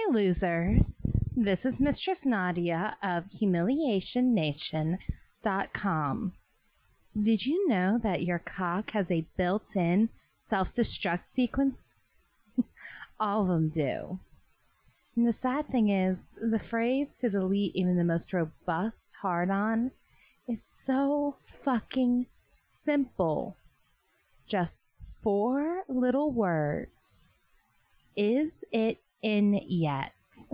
losers. This is Mistress Nadia of HumiliationNation.com. Did you know that your cock has a built-in self-destruct sequence? All of them do. And the sad thing is, the phrase to delete even the most robust hard-on is so fucking simple. Just 4 little words. Is it in yet?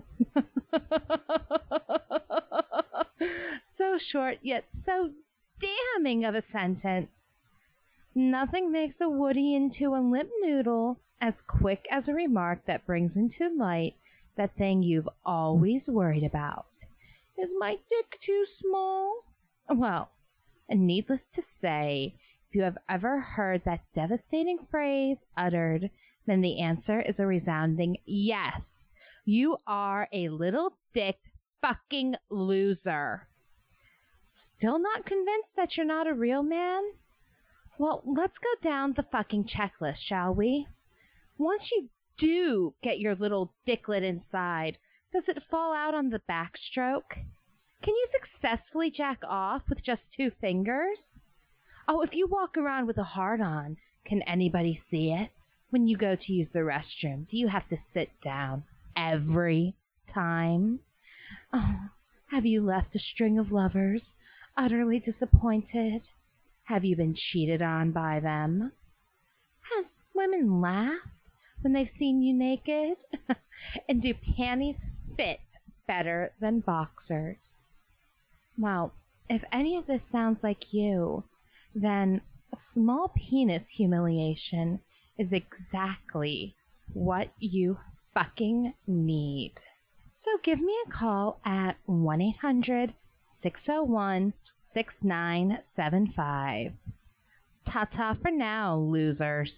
So short, yet so damning of a sentence. Nothing makes a woody into a lip noodle as quick as a remark that brings into light that thing you've always worried about. Is my dick too small? Well, needless to say, if you have ever heard that devastating phrase uttered, then the answer is a resounding yes. You are a little dick fucking loser. Still not convinced that you're not a real man? Well, let's go down the fucking checklist, shall we? Once you do get your little dicklet inside, does it fall out on the backstroke? Can you successfully jack off with just 2 fingers? Oh, if you walk around with a hard-on, can anybody see it? When you go to use the restroom, do you have to sit down every time? Oh, have you left a string of lovers utterly disappointed? Have you been cheated on by them? Have women laughed when they've seen you naked? And do panties fit better than boxers? Well, if any of this sounds like you, then small penis humiliation is exactly what you fucking need. So give me a call at 1-800-601-6975. Ta-ta for now, losers.